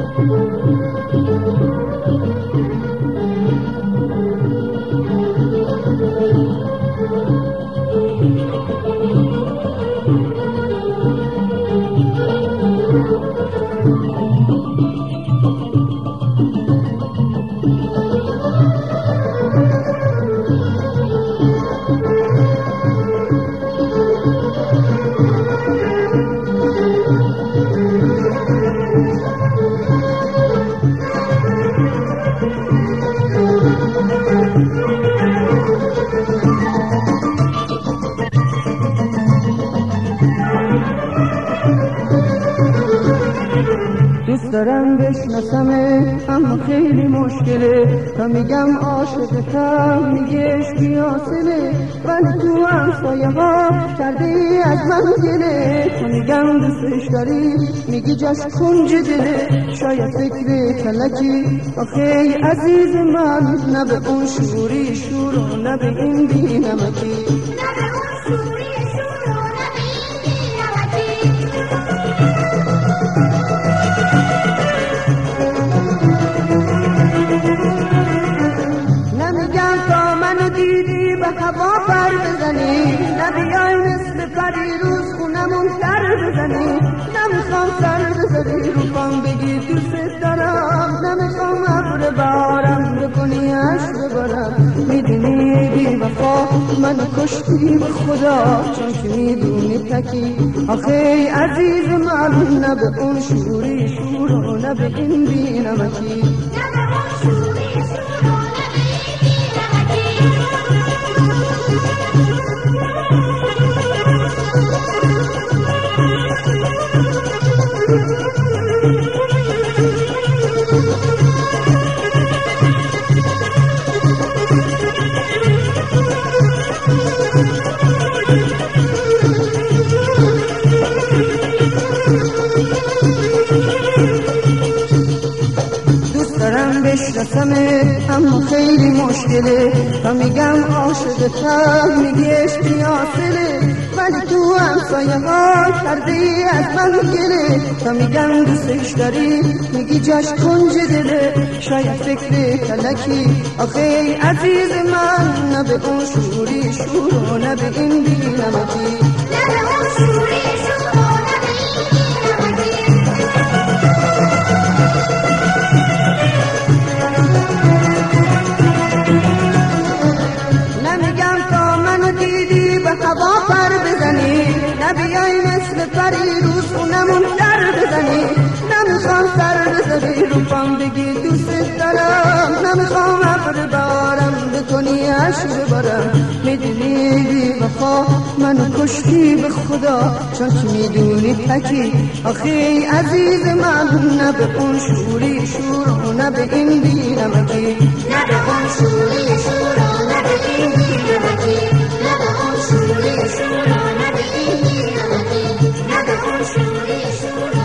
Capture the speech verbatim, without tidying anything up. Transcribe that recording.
دوست دارم بشناسمه اما خیلی مشکله، تا میگم عاشقتم میگه عشقی حاصله، ولی تو همسایه ها کرده ای از من گله، تا میگم دوستش داری میگی جاش کنج دله، شاید فکر کلکی آخه ای عزیز من، نه به اون شوری شور و نه به این بی نمکی. هوا پر بزنی، نبیای مثل پریروز خونمون سر بزنی، نمیخوام سر بزنی رو پام بگی دوست دارم، نمیخوام ابر بارم بکنی عشق بارم، میدونی بی وفا منو کشتی به خدا، چون که میدونی تکی آخه ای عزیز من، نه به اون شوری شور و نه به این بی نمکی. بشناسمه اما خیلی مشکله، تا میگم عاشقتم میگی عشقی حاصله، ولی تو همسایه ها کرده ای از من گله، تا میگم دوستش داری میگی جاش کنج دله، شاید فکر کلکی آخه ای عزیز من، نه به اون شوری شور و نه به این بی نمکی. هوا پر بزنی، نبیای مثل پریروز خونمون در بزنی، نمیخوام سر بزنی رو پام بگی دوست دارم، نمیخوام ابر بارم بکنی عشق بارم، میدونی بی وفا منو کشتی به خدا، چون که میدونی تکی آخه ای عزیز من، نه به اون شوری شور و نه به این بی نمکی. نه به اون شوری شور و نه به این بی نمکی. نه به اون شوری شور و نه به این بی نمکی. نه به اون شوری شور